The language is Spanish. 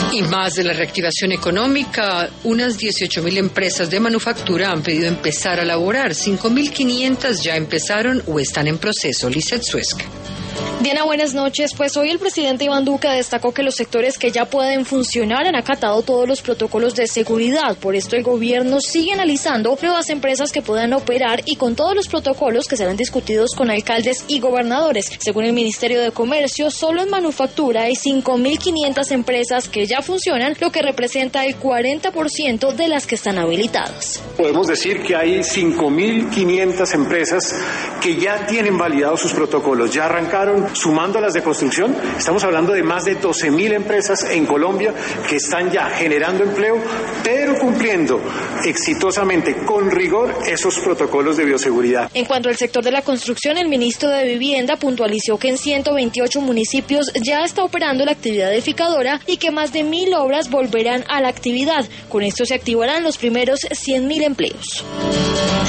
Y más de la reactivación económica, unas 18.000 empresas de manufactura han pedido empezar a laborar. 5.500 ya empezaron o están en proceso. Lizeth Suezca. Diana, buenas noches. Pues hoy el presidente Iván Duque destacó que los sectores que ya pueden funcionar han acatado todos los protocolos de seguridad. Por esto el gobierno sigue analizando nuevas empresas que puedan operar y con todos los protocolos que serán discutidos con alcaldes y gobernadores. Según el Ministerio de Comercio, solo en manufactura hay 5.500 empresas que ya funcionan, lo que representa el 40% de las que están habilitadas. Podemos decir que hay 5.500 empresas que ya tienen validados sus protocolos, ya arrancaron. Sumando a las de construcción, estamos hablando de más de 12.000 empresas en Colombia que están ya generando empleo, pero cumpliendo exitosamente, con rigor, esos protocolos de bioseguridad. En cuanto al sector de la construcción, el ministro de Vivienda puntualizó que en 128 municipios ya está operando la actividad edificadora y que más de 1.000 obras volverán a la actividad. Con esto se activarán los primeros 100.000 empleos.